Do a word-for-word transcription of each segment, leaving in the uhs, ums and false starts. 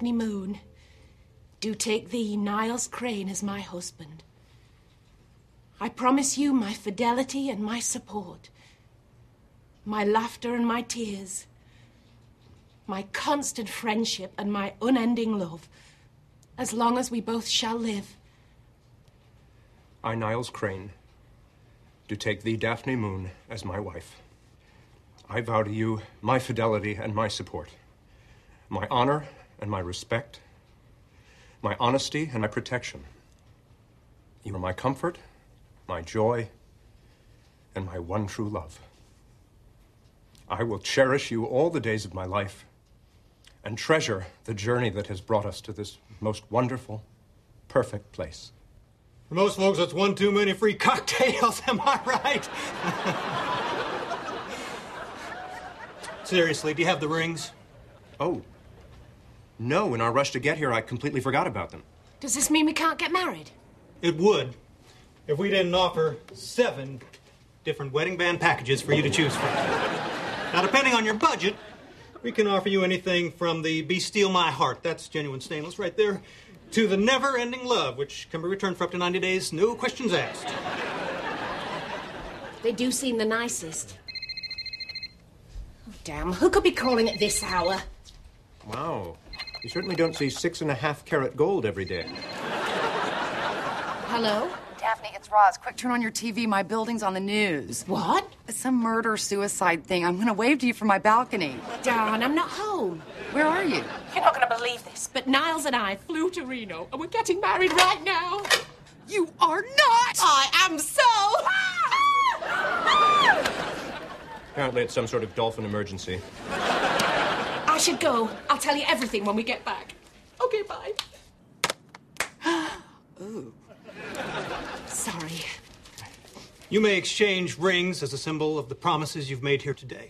Daphne Moon, do take thee, Niles Crane, as my husband. I promise you my fidelity and my support, my laughter and my tears, my constant friendship and my unending love, as long as we both shall live. I, Niles Crane, do take thee, Daphne Moon, as my wife. I vow to you my fidelity and my support, my honor and my respect, my honesty and my protection. You are my comfort, my joy, and my one true love. I will cherish you all the days of my life and treasure the journey that has brought us to this most wonderful, perfect place. For most folks, that's one too many free cocktails, am I right? Seriously, do you have the rings? Oh, no. In our rush to get here, I completely forgot about them. Does this mean we can't get married? It would, if we didn't offer seven different wedding band packages for you to choose from. Now, depending on your budget, we can offer you anything from the Be Steal My Heart, that's genuine stainless right there, to the Never Ending Love, which can be returned for up to ninety days, no questions asked. They do seem the nicest. Oh, damn, who could be calling at this hour? Wow. You certainly don't see six and a half carat gold every day. Hello? Daphne, it's Roz. Quick, turn on your T V. My building's on the news. What? It's some murder-suicide thing. I'm going to wave to you from my balcony. Darn, I'm not home. Where are you? You're not going to believe this, but Niles and I flew to Reno, and we're getting married right now. You are not! I am so... Apparently it's some sort of dolphin emergency. I should go. I'll tell you everything when we get back. Okay, bye. Ooh. Sorry. You may exchange rings as a symbol of the promises you've made here today.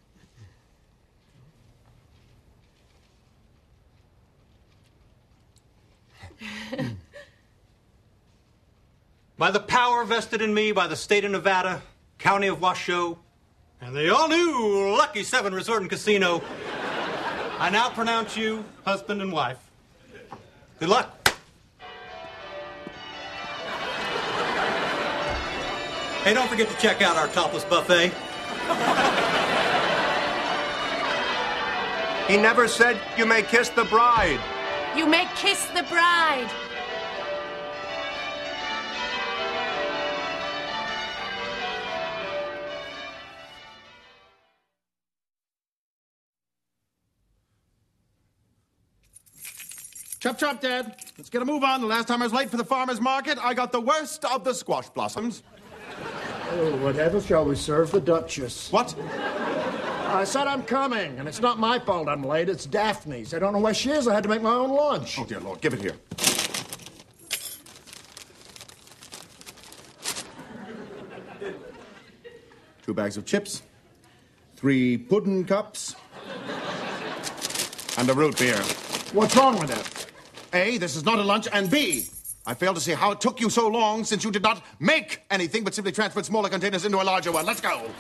By the power vested in me by the state of Nevada, county of Washoe, and the all-new Lucky Seven Resort and Casino, I now pronounce you husband and wife. Good luck. Hey, don't forget to check out our topless buffet. He never said you may kiss the bride. You may kiss the bride. Chop, chop, Dad. Let's get a move on. The last time I was late for the farmer's market, I got the worst of the squash blossoms. Oh, whatever shall we serve the Duchess? What? I said I'm coming, and it's not my fault I'm late. It's Daphne's. I don't know where she is. I had to make my own lunch. Oh, dear Lord, give it here. Two bags of chips, three pudding cups, and a root beer. What's wrong with it? A, this is not a lunch, and B, I fail to see how it took you so long since you did not make anything but simply transferred smaller containers into a larger one. Let's go.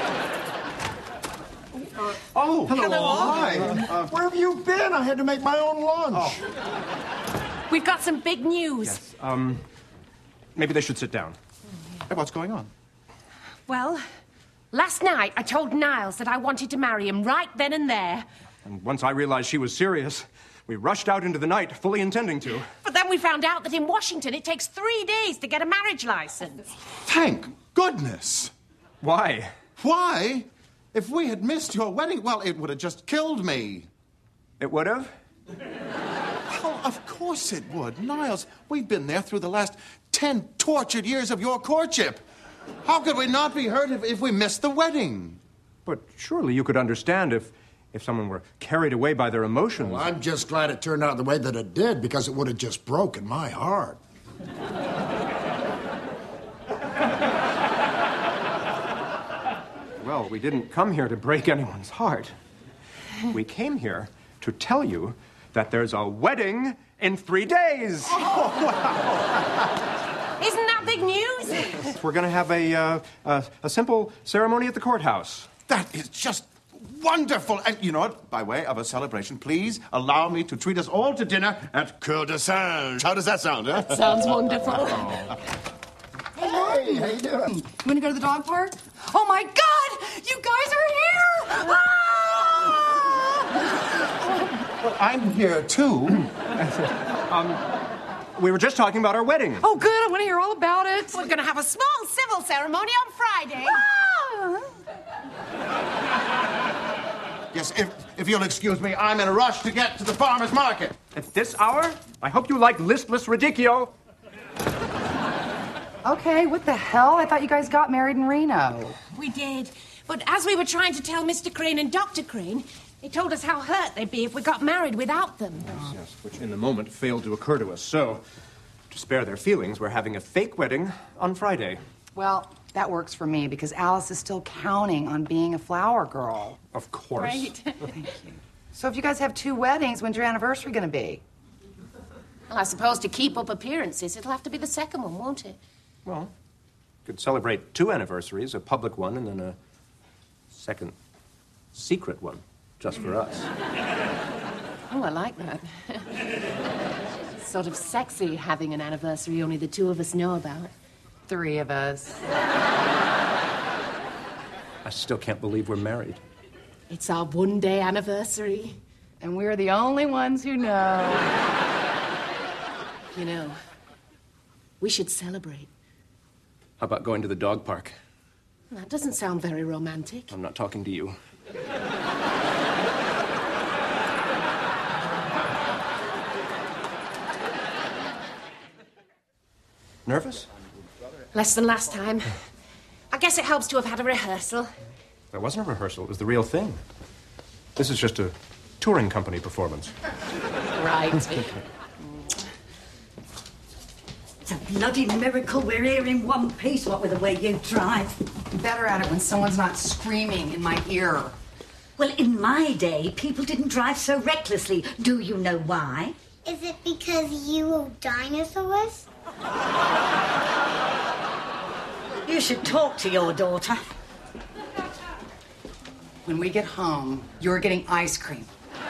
Uh, oh, hello. hello. Hi. Uh, where have you been? I had to make my own lunch. Oh. We've got some big news. Yes, um, maybe they should sit down. Hey, what's going on? Well, last night I told Niles that I wanted to marry him right then and there. And once I realized she was serious, we rushed out into the night, fully intending to. But then we found out that in Washington it takes three days to get a marriage license. Thank goodness. Why? Why? If we had missed your wedding, well, it would have just killed me. It would have? Oh, of course it would. Niles, we've been there through the last ten tortured years of your courtship. How could we not be hurt if, if we missed the wedding? But surely you could understand if, if someone were carried away by their emotions. Well, I'm just glad it turned out the way that it did, because it would have just broken my heart. Well, we didn't come here to break anyone's heart. We came here to tell you that there's a wedding in three days. Oh, wow. Isn't that big news? We're going to have a, uh, a, a simple ceremony at the courthouse. That is just Wonderful. And you know what? By way of a celebration, please allow me to treat us all to dinner at Coeur de Singe. How does that sound, huh? Sounds wonderful. Hey, how you doing? You want to go to the dog park? Oh, my God! You guys are here! Ah! Well, I'm here, too. um, we were just talking about our wedding. Oh, good. I want to hear all about it. We're going to have a small civil ceremony on Friday. Ah! Yes, if, if you'll excuse me, I'm in a rush to get to the farmer's market. At this hour? I hope you like listless radicchio. Okay, what the hell? I thought you guys got married in Reno. We did. But as we were trying to tell Mister Crane and Doctor Crane, they told us how hurt they'd be if we got married without them. Yes, yes, which in the moment failed to occur to us. So, to spare their feelings, we're having a fake wedding on Friday. Well, that works for me because Alice is still counting on being a flower girl. Of course. Right. Thank you. So if you guys have two weddings, when's your anniversary going to be? Well, I suppose to keep up appearances, it'll have to be the second one, won't it? Well, could celebrate two anniversaries, a public one and then a second secret one, just for us. Oh, I like that. Sort of sexy having an anniversary only the two of us know about. Three of us. I still can't believe we're married. It's our one-day anniversary. And we're the only ones who know. You know, we should celebrate. How about going to the dog park? That doesn't sound very romantic. I'm not talking to you. Nervous? Less than last time. I guess it helps to have had a rehearsal. There wasn't a rehearsal. It was the real thing. This is just a touring company performance. Right. It's a bloody miracle we're here in one piece, what with the way you drive. I'm better at it when someone's not screaming in my ear. Well, in my day, people didn't drive so recklessly. Do you know why? Is it because you were dinosaurs? You should talk to your daughter. When we get home, you're getting ice cream.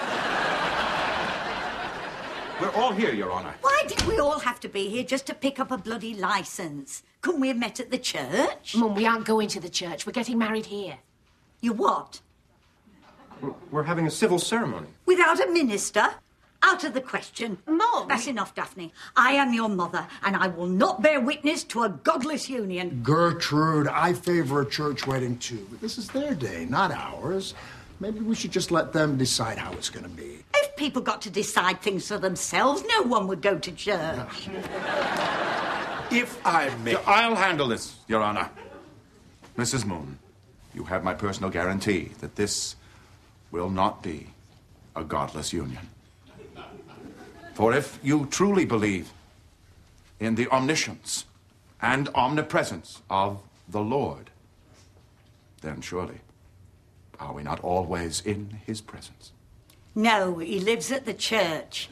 We're all here, Your Honor. Why did we all have to be here just to pick up a bloody license? Couldn't we have met at the church? Mum, we aren't going to the church. We're getting married here. You what? We're having a civil ceremony. Without a minister? Out of the question. Mum! That's enough, Daphne. I am your mother, and I will not bear witness to a godless union. Gertrude, I favor a church wedding too, but this is their day, not ours. Maybe we should just let them decide how it's going to be. If people got to decide things for themselves, no one would go to church. If I may... I'll handle this, Your Honor. Missus Moon, you have my personal guarantee that this will not be a godless union. For if you truly believe in the omniscience and omnipresence of the Lord, then surely are we not always in his presence? No, he lives at the church.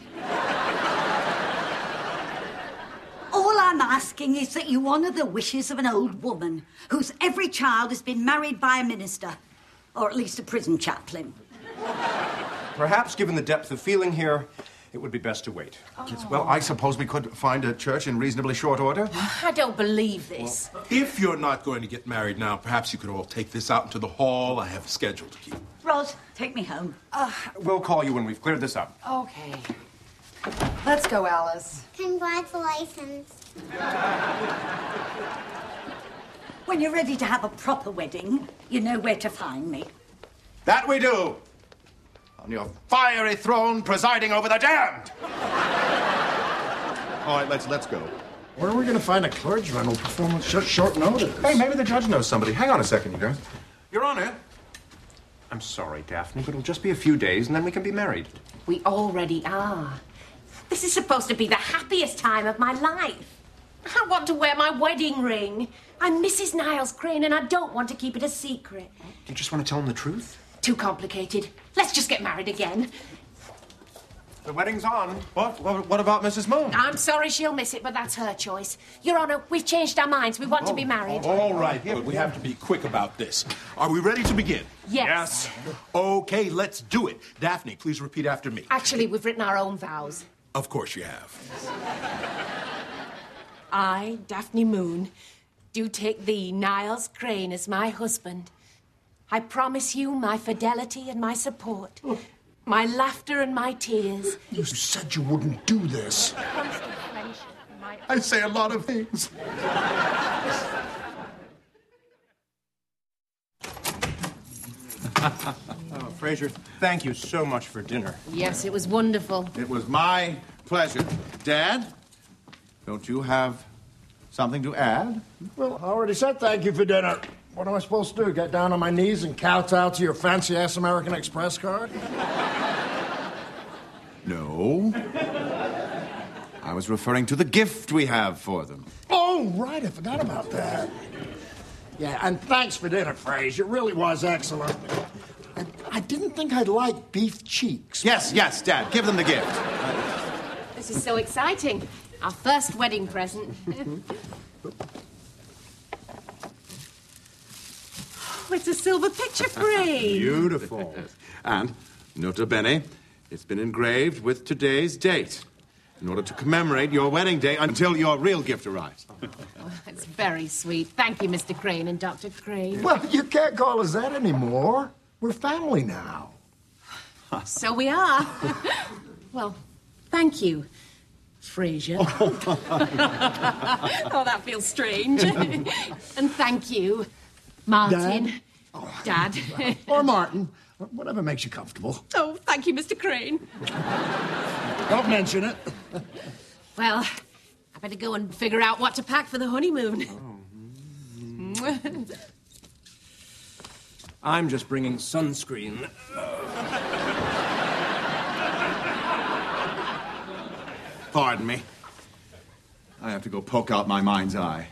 All I'm asking is that you honour the wishes of an old woman whose every child has been married by a minister, or at least a prison chaplain. Perhaps, given the depth of feeling here, it would be best to wait. Oh. Well, I suppose we could find a church in reasonably short order. I don't believe this. Well, if you're not going to get married now, perhaps you could all take this out into the hall. I have a schedule to keep. Ros, take me home. Uh, we'll call you when we've cleared this up. Okay. Let's go, Alice. Congratulations. When you're ready to have a proper wedding, you know where to find me. That we do. On your fiery throne presiding over the damned. All right, let's let's go. Where are we going to find a clergyman who'll perform at such short notice? Hey, maybe the judge knows somebody. Hang on a second, you guys. Your Honor. I'm sorry, Daphne, but it'll just be a few days and then we can be married. We already are. This is supposed to be the happiest time of my life. I want to wear my wedding ring. I'm Missus Niles Crane and I don't want to keep it a secret. You just want to tell him the truth? Too complicated. Let's just get married again. The wedding's on. What? What, what about Missus Moon? I'm sorry she'll miss it, but that's her choice. Your Honor, we've changed our minds. We want oh, to be married. All right, but we have to be quick about this. Are we ready to begin? Yes. Yes. Okay, let's do it. Daphne, please repeat after me. Actually, we've written our own vows. Of course you have. I, Daphne Moon, do take thee, Niles Crane, as my husband. I promise you my fidelity and my support, my laughter and my tears. You said you wouldn't do this. I say a lot of things. Oh, Fraser, thank you so much for dinner. Yes, it was wonderful. It was my pleasure. Dad, don't you have something to add? Well, I already said thank you for dinner. What am I supposed to do? Get down on my knees and kowtow to your fancy-ass American Express card? No. I was referring to the gift we have for them. Oh, right. I forgot about that. Yeah, and thanks for dinner, Fraser. It really was excellent. I, I didn't think I'd like beef cheeks. Yes, yes, Dad. Give them the gift. This is so exciting. Our first wedding present. Oh, it's a silver picture frame. Beautiful. And, nota bene, it's been engraved with today's date in order to commemorate your wedding day until your real gift arrives. Oh, that's very sweet. Thank you, Mister Crane and Doctor Crane. Well, you can't call us that anymore. We're family now. So we are. Well, thank you, Fraser. Oh, that feels strange. And thank you, Martin. Dad? Oh. Dad. Or Martin. Whatever makes you comfortable. Oh, thank you, Mister Crane. Don't mention it. Well, I better go and figure out what to pack for the honeymoon. Oh. I'm just bringing sunscreen. Pardon me. I have to go poke out my mind's eye.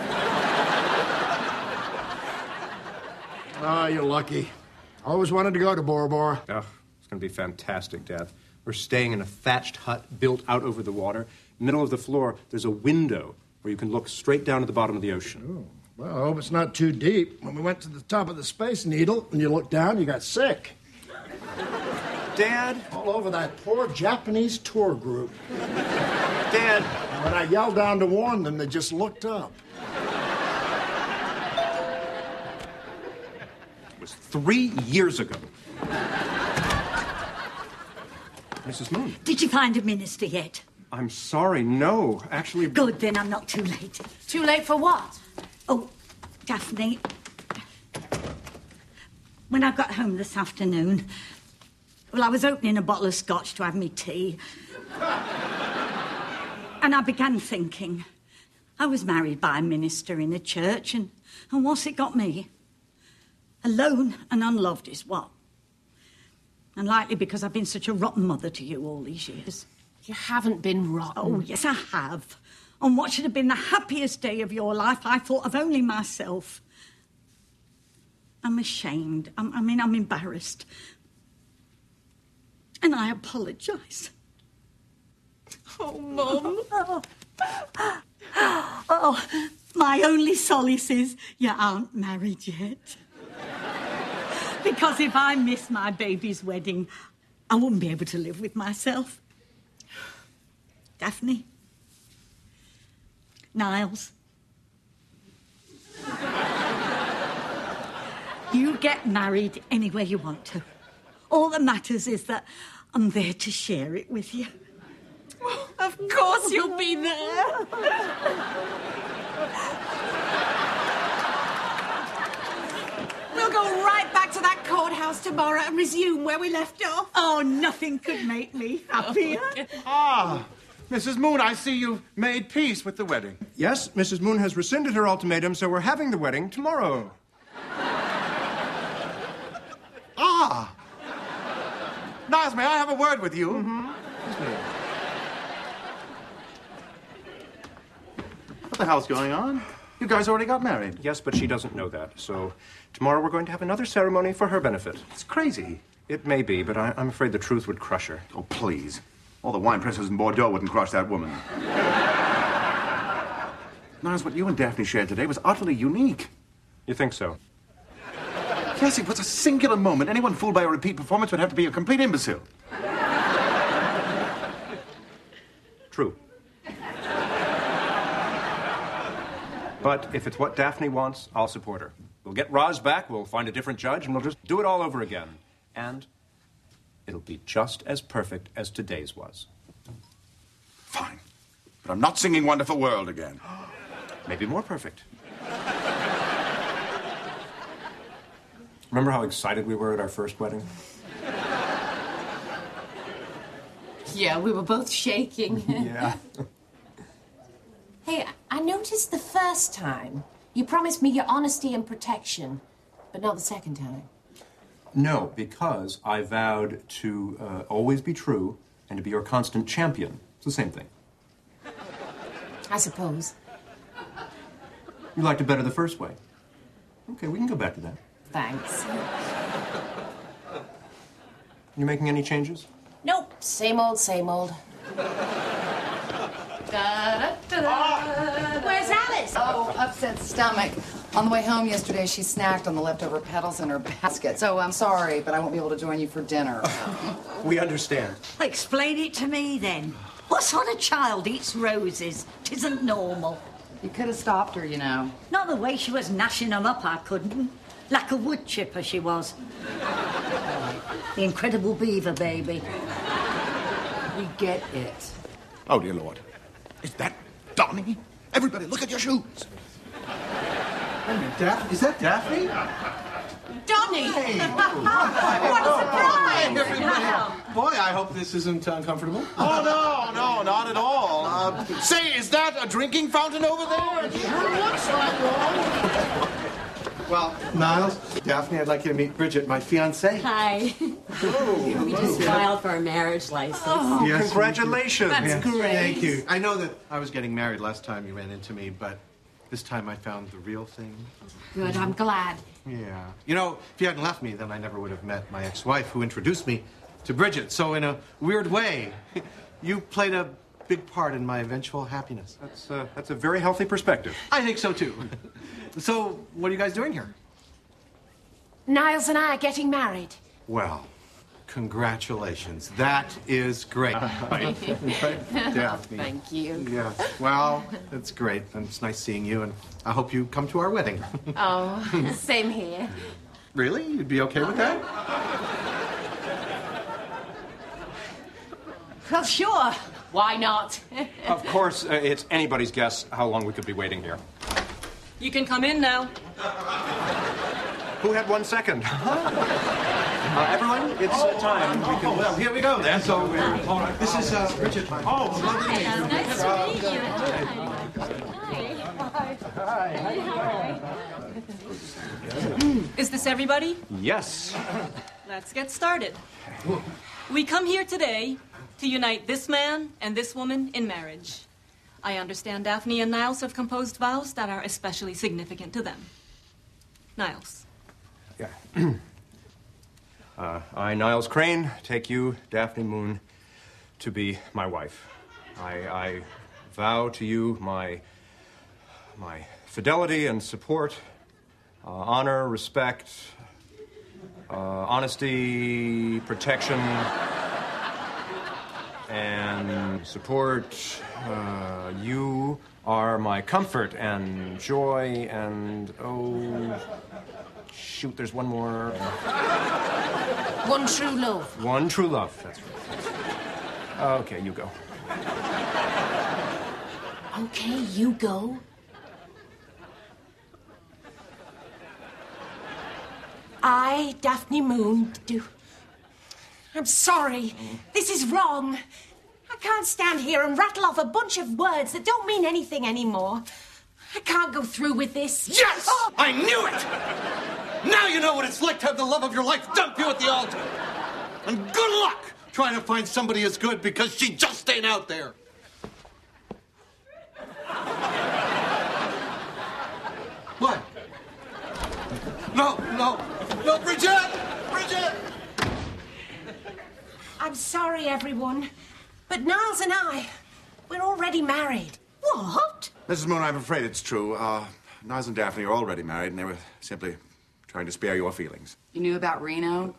Ah, oh, you're lucky. Always wanted to go to Bora Bora. Oh, it's going to be fantastic, Dad. We're staying in a thatched hut built out over the water. Middle of the floor, there's a window where you can look straight down to the bottom of the ocean. Oh, well, I hope it's not too deep. When we went to the top of the Space Needle and you looked down, you got sick. Dad? All over that poor Japanese tour group. Dad? When I yelled down to warn them, they just looked up. It was three years ago. Missus Moon. Did you find a minister yet? I'm sorry, no. Actually... Good, then I'm not too late. Too late for what? Oh, Daphne. When I got home this afternoon, well, I was opening a bottle of scotch to have me tea. And I began thinking, I was married by a minister in a church, and, and what's it got me? Alone and unloved is what? And likely because I've been such a rotten mother to you all these years. You haven't been rotten. Oh, yes, I have. On what should have been the happiest day of your life, I thought of only myself. I'm ashamed. I'm, I mean, I'm embarrassed. And I apologise. Oh, Mum. Oh. Oh, my only solace is you aren't married yet. Because if I miss my baby's wedding, I wouldn't be able to live with myself. Daphne. Niles. You get married anywhere you want to. All that matters is that I'm there to share it with you. Of course you'll be there. We'll go right back to that courthouse tomorrow and resume where we left off. Oh, nothing could make me happier. Ah, Missus Moon, I see you've made peace with the wedding. Yes, Missus Moon has rescinded her ultimatum, so we're having the wedding tomorrow. Ah! Niles, may I have a word with you? Mm-hmm. What the hell's going on? You guys already got married. Yes, but she doesn't know that. So tomorrow we're going to have another ceremony for her benefit. It's crazy. It may be, but I, I'm afraid the truth would crush her. Oh, please. All the wine pressers in Bordeaux wouldn't crush that woman. Niles, what you and Daphne shared today was utterly unique. You think so? Yes, it was a singular moment. Anyone fooled by a repeat performance would have to be a complete imbecile. True. But if it's what Daphne wants, I'll support her. We'll get Roz back, we'll find a different judge, and we'll just do it all over again. And it'll be just as perfect as today's was. Fine. But I'm not singing Wonderful World again. Maybe more perfect. Remember how excited we were at our first wedding? Yeah, we were both shaking. Yeah. Hey, I noticed the first time you promised me your honesty and protection, but not the second time. No, because I vowed to uh, always be true and to be your constant champion. It's the same thing. I suppose. You liked it better the first way. Okay, we can go back to that. Thanks. You making any changes? Nope, same old, same old. Da-da-da-da. Where's Alice? Oh, upset stomach. On the way home yesterday, she snacked on the leftover petals in her basket. So I'm sorry, but I won't be able to join you for dinner. We understand. Explain it to me, then. What sort of child eats roses? Tisn't normal. You could have stopped her, you know. Not the way she was gnashing them up, I couldn't. Like a wood chipper, she was. The incredible beaver baby. We get it. Oh, dear Lord. Is that Donnie? Everybody, look at your shoes. Wait a minute, Daphne? Is that Daphne? Donnie! Hey. What a surprise! Everybody. Boy, I hope this isn't uncomfortable. Oh, no, no, not at all. Uh, say, is that a drinking fountain over there? It sure looks like one. Well, Niles, Daphne, I'd like you to meet Bridget, my fiancée. Hi. Oh, we just filed for a marriage license. Oh, yes, congratulations. That's yes, great. Thank you. I know that I was getting married last time you ran into me, but this time I found the real thing. Good, I'm glad. Yeah. You know, if you hadn't left me, then I never would have met my ex-wife who introduced me to Bridget. So in a weird way, you played a big part in my eventual happiness. That's, uh, that's a very healthy perspective. I think so, too. So, what are you guys doing here? Niles and I are getting married. Well, congratulations. That is great. Right? Daphne. Thank you. Yeah. Well, it's great. And it's nice seeing you, and I hope you come to our wedding. Oh, same here. Really? You'd be okay with that? Well, sure. Why not? Of course, uh, it's anybody's guess how long we could be waiting here. You can come in now. Who had one second? uh, everyone, it's uh, time. We can... Oh, well, here we go then. So, uh, this is uh, Bridget. Oh, lovely to meet you. Nice to meet you. Hi. Hi. Is this everybody? Yes. Let's get started. We come here today to unite this man and this woman in marriage. I understand Daphne and Niles have composed vows that are especially significant to them. Niles. Yeah. uh, I, Niles Crane, take you, Daphne Moon, to be my wife. I, I vow to you my, my fidelity and support, uh, honor, respect, uh, honesty, protection, and support. Uh, you are my comfort and joy and, oh, shoot, there's one more. One true love. One true love, that's right. Okay, you go. Okay, you go. I, Daphne Moon, do... I'm sorry. This is wrong. I can't stand here and rattle off a bunch of words that don't mean anything anymore. I can't go through with this. Yes! Oh! I knew it! Now you know what it's like to have the love of your life dump you at the altar. And good luck trying to find somebody as good because she just ain't out there. What? No, no, no, Bridget! Bridget! I'm sorry, everyone. But Niles and I, we're already married. What? Missus Moon, I'm afraid it's true. Uh, Niles and Daphne are already married, and they were simply trying to spare your feelings. You knew about Reno?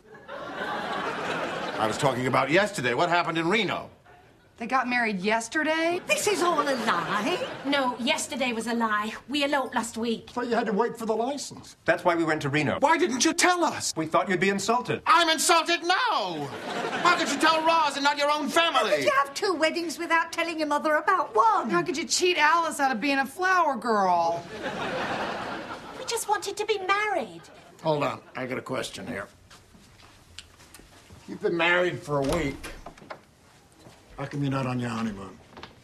I was talking about yesterday. What happened in Reno? They got married yesterday? This is all a lie. No, yesterday was a lie. We eloped last week. So you had to wait for the license. That's why we went to Reno. Why didn't you tell us? We thought you'd be insulted. I'm insulted now! How could you tell Roz and not your own How could family? you have two weddings without telling your mother about one? How could you cheat Alice out of being a flower girl? We just wanted to be married. Hold on, I got a question here. You've been married for a week. How come you're not on your honeymoon?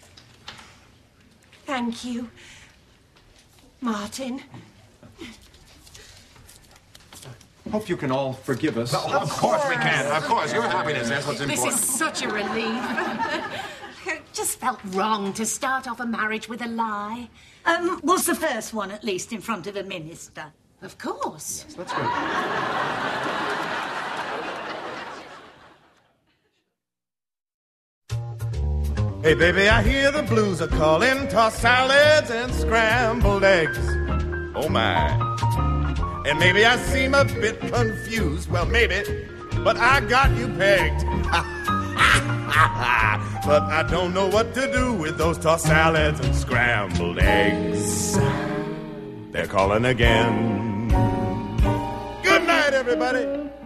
Thank you, Martin. Hope you can all forgive us. Of, of course we can. Of course. Your happiness, that's what's This important. is such a relief. It just felt wrong to start off a marriage with a lie. Um, was the first one at least in front of a minister? Of course. Yes, that's good. Hey, baby, I hear the blues are calling. Toss salads and scrambled eggs. Oh, my. And maybe I seem a bit confused. Well, maybe, but I got you pegged. But I don't know what to do with those tossed salads and scrambled eggs. They're calling again. Good night, everybody.